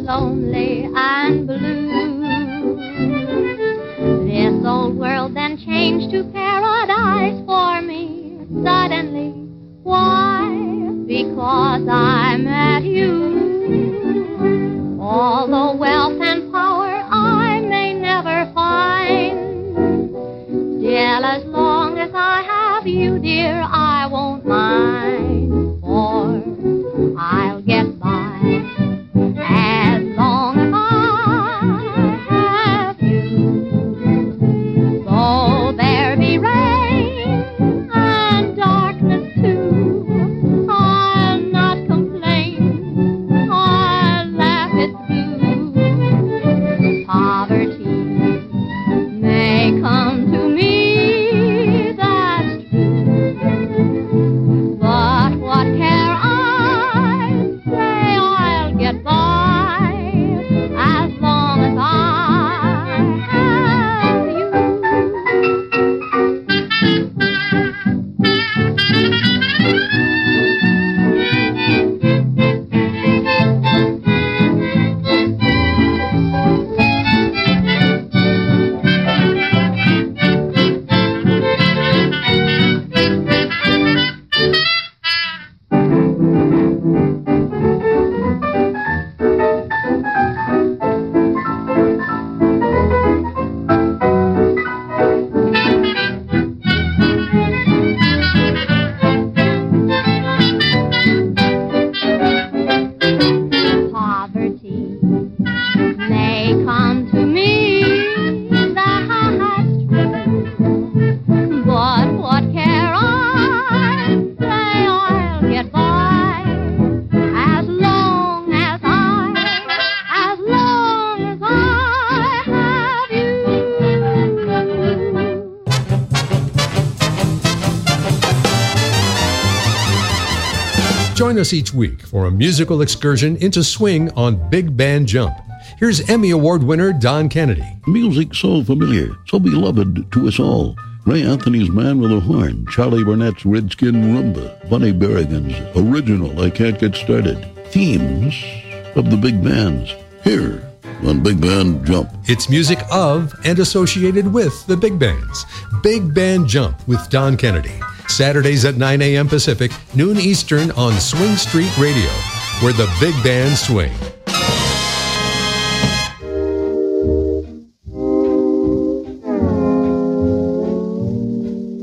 lonely and blue. This old world then changed to paradise for me suddenly. Why? Because I met you. All the wealth and power I may never find, still as long as I have you, dear, I won't mind, for I'll get by as long as I have you. Though there be rain and darkness too, I'll not complain, I'll laugh it through. Poverty may come to me, that's true, but what care I, say I'll get by as long as I have you. Poverty may come to me, that's true, but what care I, say I'll get by as long as I have you. Join us each week for a musical excursion into swing on Big Band Jump. Here's Emmy Award winner Don Kennedy. Music so familiar, so beloved to us all. Ray Anthony's Man with a Horn, Charlie Burnett's Redskin Rumba, Bunny Berrigan's original I Can't Get Started. Themes of the big bands, here on Big Band Jump. It's music of and associated with the big bands. Big Band Jump with Don Kennedy. Saturdays at 9 a.m. Pacific, noon Eastern on Swing Street Radio, where the big bands swing.